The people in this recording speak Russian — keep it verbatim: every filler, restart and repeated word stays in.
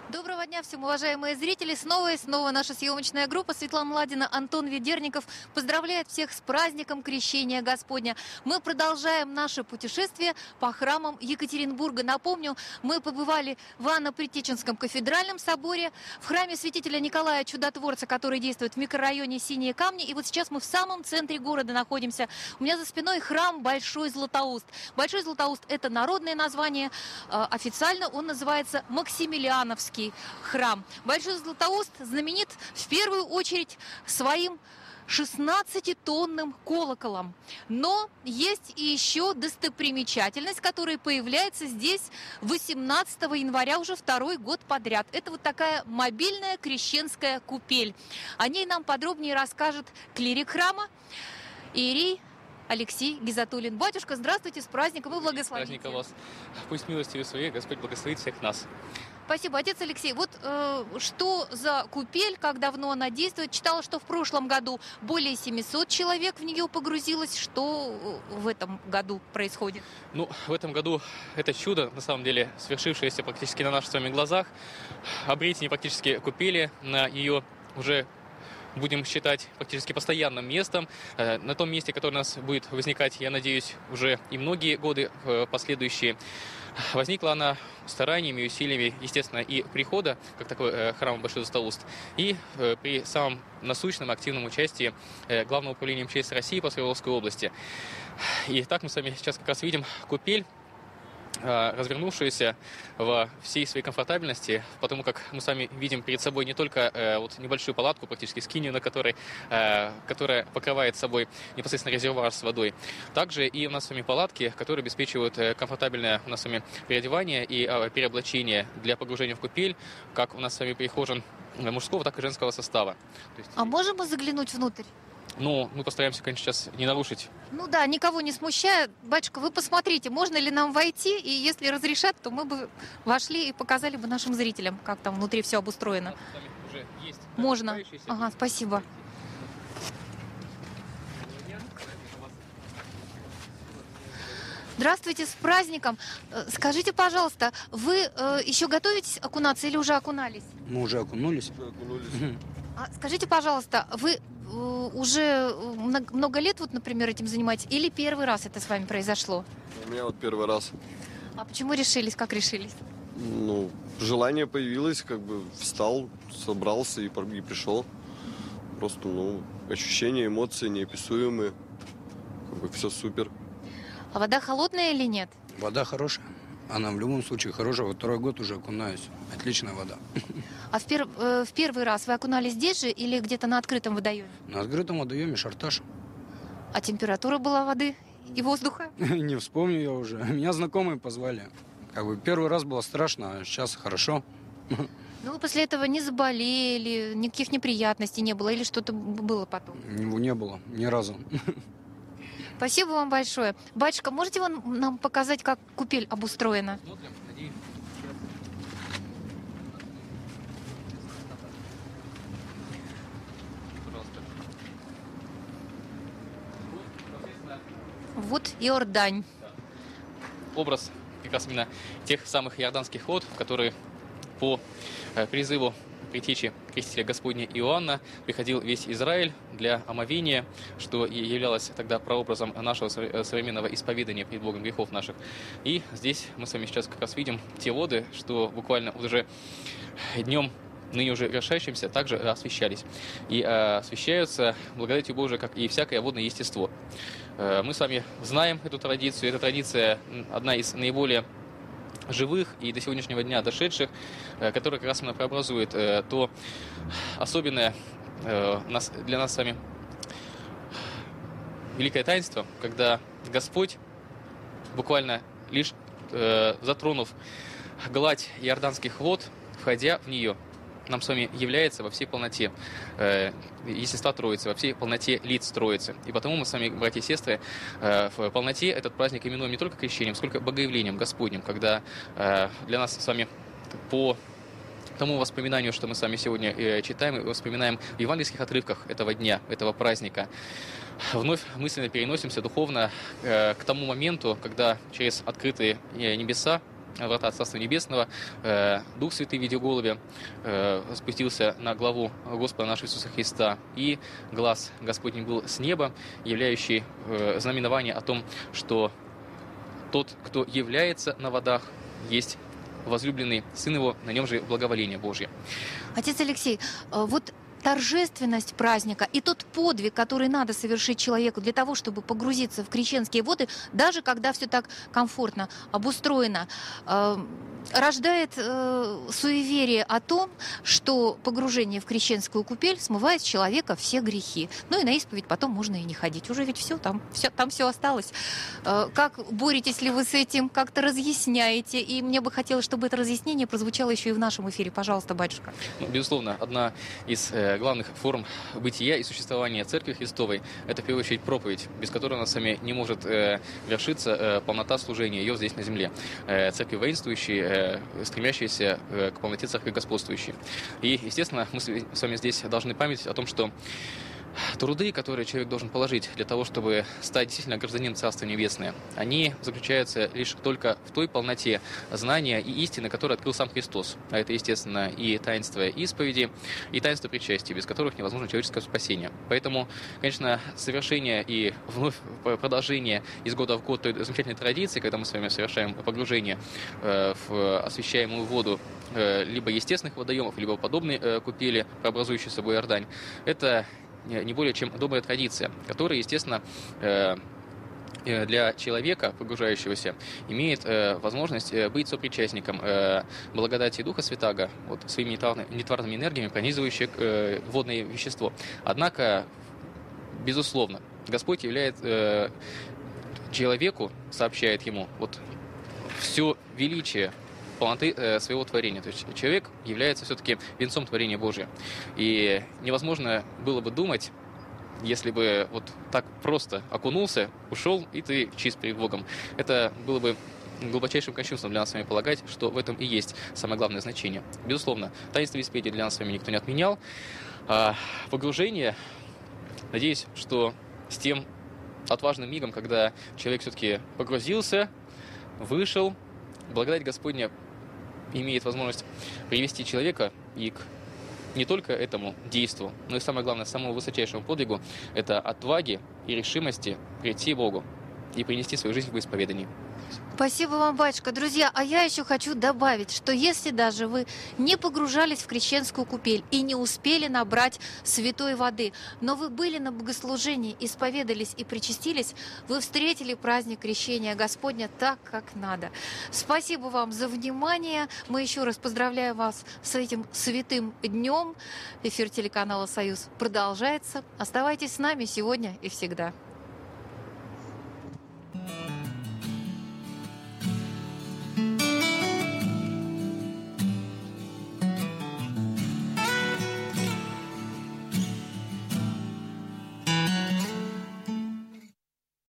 Доброго дня всем, уважаемые зрители! Снова и снова наша съемочная группа Светлана Ладина, Антон Ведерников поздравляет всех с праздником Крещения Господня. Мы продолжаем наше путешествие по храмам Екатеринбурга. Напомню, мы побывали в Анно-Предтеченском кафедральном соборе, в храме святителя Николая Чудотворца, который действует в микрорайоне Синие Камни. И вот сейчас мы в самом центре города находимся. У меня за спиной храм Большой Златоуст. Большой Златоуст – это народное название. Официально он называется Максимилиановский храм. Большой Златоуст знаменит в первую очередь своим шестнадцатитонным колоколом. Но есть и еще достопримечательность, которая появляется здесь восемнадцатого января уже второй год подряд. Это вот такая мобильная крещенская купель. О ней нам подробнее расскажет клирик храма иерей Алексей Гизатуллин. Батюшка, здравствуйте, с праздником и благословите. Праздника вас. Пусть милостивый своей Господь благословит всех нас. Спасибо, отец Алексей. Вот э, что за купель, как давно она действует? Читала, что в прошлом году более семисот человек в нее погрузилось. Что в этом году происходит? Ну, в этом году это чудо, на самом деле, свершившееся практически на наших с вами глазах. Обретение практически купели на ее уже, будем считать, практически постоянным местом. На том месте, которое у нас будет возникать, я надеюсь, уже и многие годы последующие. Возникла она стараниями и усилиями, естественно, и прихода, как такой э, храм Большой Златоуст, и э, при самом насущном активном участии э, Главного управления МЧС России по Свердловской области. И так мы с вами сейчас как раз видим купель, развернувшуюся во всей своей комфортабельности, потому как мы с вами видим перед собой не только э, вот небольшую палатку, практически скинию, на которой, э, которая покрывает собой непосредственно резервуар с водой, также и у нас с вами палатки, которые обеспечивают э, комфортабельное у нас с вами переодевание и э, переоблачение для погружения в купель, как у нас с вами прихожан мужского, так и женского состава. То есть... А можем мы заглянуть внутрь? Ну, мы постараемся, конечно, сейчас не нарушить. Ну да, никого не смущая. Батюшка, вы посмотрите, можно ли нам войти, и если разрешат, то мы бы вошли и показали бы нашим зрителям, как там внутри все обустроено. Уже есть. Можно. Ага, спасибо. Здравствуйте, с праздником. Скажите, пожалуйста, вы э, еще готовитесь окунаться или уже окунались? Мы уже окунулись. Уже окунулись. А скажите, пожалуйста, вы э, уже много, много лет, вот, например, этим занимаетесь, или первый раз это с вами произошло? У меня вот первый раз. А почему решились, как решились? Ну, желание появилось, как бы встал, собрался и, и пришел. Просто, ну, ощущения, эмоции неописуемые. Как бы все супер. А вода холодная или нет? Вода хорошая. Она в любом случае хорошая. Вот второй год уже окунаюсь. Отличная вода. А в, пер... э, в первый раз вы окунались здесь же или где-то на открытом водоеме? На открытом водоеме Шарташ. А температура была воды и воздуха? Не вспомню я уже. Меня знакомые позвали. Как бы первый раз было страшно, а сейчас хорошо. Ну, вы после этого не заболели, никаких неприятностей не было или что-то было потом? Его не было ни разу. Спасибо вам большое. Батюшка, можете вы нам показать, как купель обустроена? Вот Иордань. Образ как раз именно тех самых иорданских вод, которые по э, призыву предтечи крестителя Господня Иоанна приходил весь Израиль для омовения, что и являлось тогда прообразом нашего современного исповедания перед Богом грехов наших. И здесь мы с вами сейчас как раз видим те воды, что буквально уже днем ныне уже вершащимся, также освящались. И э, освящаются благодатью Божией, как и всякое водное естество. Э, мы с вами знаем эту традицию. Эта традиция одна из наиболее живых и до сегодняшнего дня дошедших, э, которая как раз именно преобразует э, то особенное э, нас, для нас с вами великое таинство, когда Господь, буквально лишь э, затронув гладь иорданских вод, входя в нее, нам с вами является во всей полноте э, естества Троицы, во всей полноте лиц Троицы. И потому мы с вами, братья и сестры, э, в полноте этот праздник именуем не только крещением, сколько богоявлением Господним, когда э, для нас с вами по тому воспоминанию, что мы с вами сегодня э, читаем и воспоминаем в евангельских отрывках этого дня, этого праздника, вновь мысленно переносимся духовно э, к тому моменту, когда через открытые э, небеса врата Царства Небесного, э, Дух Святый в виде голубя э, спустился на главу Господа нашего Иисуса Христа, и глаз Господний был с неба, являющий э, знаменование о том, что тот, кто является на водах, есть возлюбленный Сын Его, на нем же благоволение Божье. Отец Алексей, э, вот торжественность праздника и тот подвиг, который надо совершить человеку для того, чтобы погрузиться в крещенские воды, даже когда все так комфортно обустроено, э, рождает э, суеверие о том, что погружение в крещенскую купель смывает с человека все грехи. Ну и на исповедь потом можно и не ходить. Уже ведь все там, все, там все осталось. Э, как боретесь ли вы с этим, как-то разъясняете? И мне бы хотелось, чтобы это разъяснение прозвучало еще и в нашем эфире. Пожалуйста, батюшка. Ну, безусловно, одна из э, главных форм бытия и существования Церкви Христовой – это, в первую очередь, проповедь, без которой у нас с вами не может э, вершиться э, полнота служения ее здесь на земле. Э, церкви воинствующие, стремящиеся к полноте церкви господствующей. И, естественно, мы с вами здесь должны памятить о том, что труды, которые человек должен положить для того, чтобы стать действительно гражданином Царства Небесного, они заключаются лишь только в той полноте знания и истины, которую открыл сам Христос. А это, естественно, и таинство исповеди, и таинство причастия, без которых невозможно человеческое спасение. Поэтому, конечно, совершение и вновь продолжение из года в год той замечательной традиции, когда мы с вами совершаем погружение в освящаемую воду либо естественных водоемов, либо подобные купели, преобразующие собой Иордань, это не более чем добрая традиция, которая, естественно, для человека, погружающегося, имеет возможность быть сопричастником благодати Духа Святаго, вот, своими нетварными энергиями, пронизывающих водное вещество. Однако, безусловно, Господь являет человеку, сообщает ему вот все величие полноты э, своего творения. То есть человек является все-таки венцом творения Божия. И невозможно было бы думать, если бы вот так просто окунулся, ушел, и ты чист перед Богом. Это было бы глубочайшим кощунством для нас с вами полагать, что в этом и есть самое главное значение. Безусловно, таинство исповеди для нас с вами никто не отменял. А погружение, надеюсь, что с тем отважным мигом, когда человек все-таки погрузился, вышел, благодать Господня имеет возможность привести человека и к не только этому действу, но и самое главное, самому высочайшему подвигу – это отваги и решимости прийти к Богу и принести свою жизнь в исповедании. Спасибо вам, батюшка. Друзья, а я еще хочу добавить, что если даже вы не погружались в крещенскую купель и не успели набрать святой воды, но вы были на богослужении, исповедались и причастились, вы встретили праздник крещения Господня так, как надо. Спасибо вам за внимание. Мы еще раз поздравляем вас с этим святым днем. Эфир телеканала «Союз» продолжается. Оставайтесь с нами сегодня и всегда.